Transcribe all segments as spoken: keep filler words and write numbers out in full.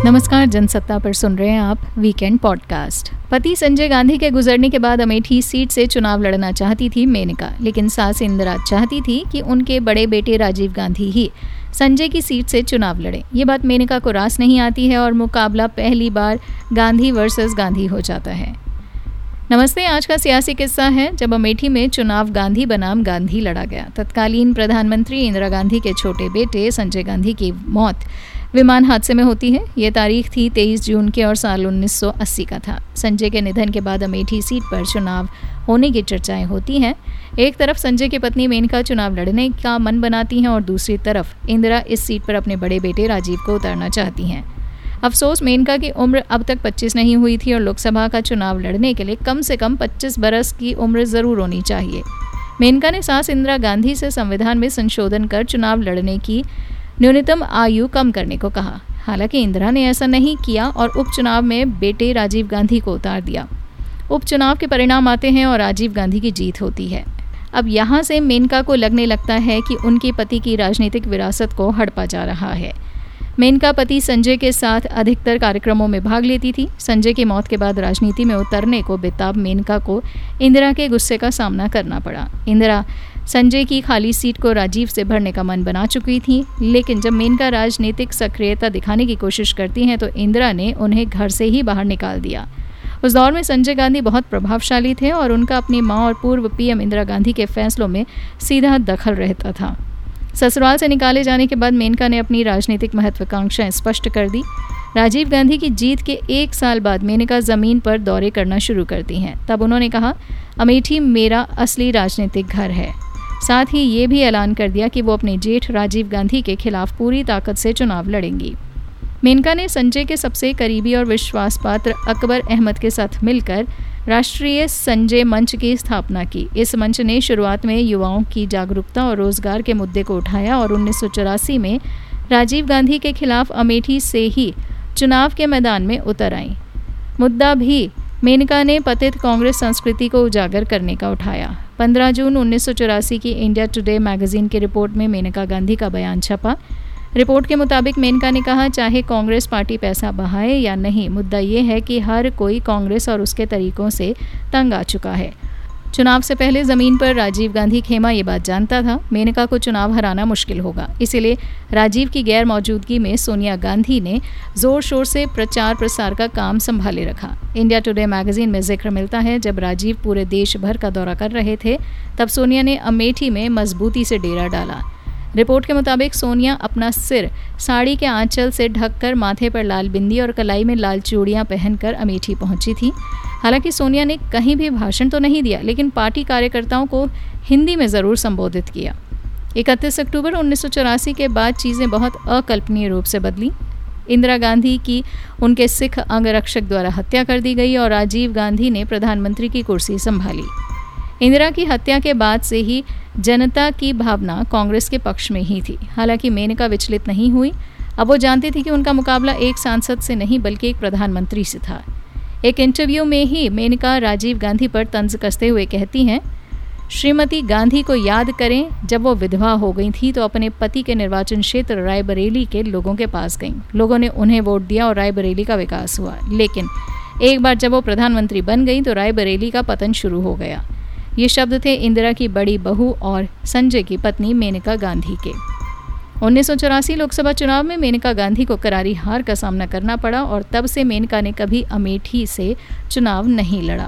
नमस्कार, जनसत्ता पर सुन रहे हैं आप वीकेंड पॉडकास्ट। पति संजय गांधी के गुजरने के बाद अमेठी सीट से चुनाव लड़ना चाहती थी मेनका, लेकिन सास इंदिरा चाहती थी कि उनके बड़े बेटे राजीव गांधी ही संजय की सीट से चुनाव लड़े। ये बात मेनका को रास नहीं आती है और मुकाबला पहली बार गांधी वर्सेस गांधी हो जाता है। नमस्ते, आज का सियासी किस्सा है जब अमेठी में चुनाव गांधी बनाम गांधी लड़ा गया। तत्कालीन प्रधानमंत्री इंदिरा गांधी के छोटे बेटे संजय गांधी की मौत विमान हादसे में होती है। ये तारीख थी तेईस जून के और साल उन्नीस सौ अस्सी का था। संजय के निधन के बाद अमेठी सीट पर चुनाव होने की चर्चाएं होती हैं। एक तरफ संजय की पत्नी मेनका चुनाव लड़ने का मन बनाती हैं और दूसरी तरफ इंदिरा इस सीट पर अपने बड़े बेटे राजीव को उतारना चाहती हैं। अफसोस, मेनका की उम्र अब तक पच्चीस नहीं हुई थी और लोकसभा का चुनाव लड़ने के लिए कम से कम पच्चीस बरस की उम्र ज़रूर होनी चाहिए। मेनका ने सास इंदिरा गांधी से संविधान में संशोधन कर चुनाव लड़ने की न्यूनतम आयु कम करने को कहा। हालांकि इंदिरा ने ऐसा नहीं किया और उपचुनाव में बेटे राजीव गांधी को उतार दिया। उपचुनाव के परिणाम आते हैं और राजीव गांधी की जीत होती है। अब यहाँ से मेनका को लगने लगता है कि उनके पति की राजनीतिक विरासत को हड़पा जा रहा है। मेनका पति संजय के साथ अधिकतर कार्यक्रमों में भाग लेती थी। संजय की मौत के बाद राजनीति में उतरने को बेताब मेनका को इंदिरा के गुस्से का सामना करना पड़ा। इंदिरा संजय की खाली सीट को राजीव से भरने का मन बना चुकी थी, लेकिन जब मेनका राजनीतिक सक्रियता दिखाने की कोशिश करती हैं तो इंदिरा ने उन्हें घर से ही बाहर निकाल दिया। उस दौर में संजय गांधी बहुत प्रभावशाली थे और उनका अपनी मां और पूर्व पीएम इंदिरा गांधी के फैसलों में सीधा दखल रहता था। ससुराल से निकाले जाने के बाद मेनका ने अपनी राजनीतिक महत्वाकांक्षाएं स्पष्ट कर दी। राजीव गांधी की जीत के एक साल बाद मेनका ज़मीन पर दौरे करना शुरू करती हैं। तब उन्होंने कहा, अमेठी मेरा असली राजनीतिक घर है। साथ ही ये भी ऐलान कर दिया कि वो अपने जेठ राजीव गांधी के खिलाफ पूरी ताकत से चुनाव लड़ेंगी। मेनका ने संजय के सबसे करीबी और विश्वास पात्र अकबर अहमद के साथ मिलकर राष्ट्रीय संजय मंच की स्थापना की। इस मंच ने शुरुआत में युवाओं की जागरूकता और रोजगार के मुद्दे को उठाया और उन्नीस सौ चौरासी में राजीव गांधी के खिलाफ अमेठी से ही चुनाव के मैदान में उतर आई। मुद्दा भी मेनका ने पतित कांग्रेस संस्कृति को उजागर करने का उठाया। पंद्रह जून उन्नीस सौ चौरासी की इंडिया टुडे मैगजीन की रिपोर्ट में मेनका गांधी का बयान छपा। रिपोर्ट के मुताबिक मेनका ने कहा, चाहे कांग्रेस पार्टी पैसा बहाए या नहीं, मुद्दा ये है कि हर कोई कांग्रेस और उसके तरीकों से तंग आ चुका है। चुनाव से पहले ज़मीन पर राजीव गांधी खेमा ये बात जानता था, मेनका को चुनाव हराना मुश्किल होगा। इसीलिए राजीव की गैर मौजूदगी में सोनिया गांधी ने ज़ोर शोर से प्रचार प्रसार का काम संभाले रखा। इंडिया टुडे मैगजीन में जिक्र मिलता है, जब राजीव पूरे देश भर का दौरा कर रहे थे तब सोनिया ने अमेठी में मजबूती से डेरा डाला। रिपोर्ट के मुताबिक सोनिया अपना सिर साड़ी के आंचल से ढककर, माथे पर लाल बिंदी और कलाई में लाल चूड़ियां पहनकर अमेठी पहुंची थी। हालांकि सोनिया ने कहीं भी भाषण तो नहीं दिया, लेकिन पार्टी कार्यकर्ताओं को हिंदी में ज़रूर संबोधित किया। इकतीस अक्टूबर उन्नीस सौ चौरासी के बाद चीज़ें बहुत अकल्पनीय रूप से बदली। इंदिरा गांधी की उनके सिख अंगरक्षक द्वारा हत्या कर दी गई और राजीव गांधी ने प्रधानमंत्री की कुर्सी संभाली। इंदिरा की हत्या के बाद से ही जनता की भावना कांग्रेस के पक्ष में ही थी। हालांकि मेनका विचलित नहीं हुई। अब वो जानती थी कि उनका मुकाबला एक सांसद से नहीं बल्कि एक प्रधानमंत्री से था। एक इंटरव्यू में ही मेनका राजीव गांधी पर तंज कसते हुए कहती हैं, श्रीमती गांधी को याद करें, जब वो विधवा हो गई थी तो अपने पति के निर्वाचन क्षेत्र रायबरेली के लोगों के पास गईं। लोगों ने उन्हें वोट दिया और रायबरेली का विकास हुआ। लेकिन एक बार जब वो प्रधानमंत्री बन गई तो रायबरेली का पतन शुरू हो गया। ये शब्द थे इंदिरा की बड़ी बहू और संजय की पत्नी मेनका गांधी के। उन्नीस सौ चौरासी लोकसभा चुनाव में मेनका गांधी को करारी हार का सामना करना पड़ा और तब से मेनका ने कभी अमेठी से चुनाव नहीं लड़ा।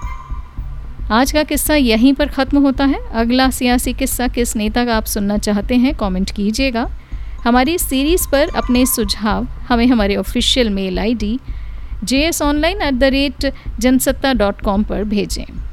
आज का किस्सा यहीं पर ख़त्म होता है। अगला सियासी किस्सा किस नेता का आप सुनना चाहते हैं, कमेंट कीजिएगा। हमारी सीरीज़ पर अपने सुझाव हमें हमारे official mail I D J S online at the rate Jansatta dot com पर भेजें।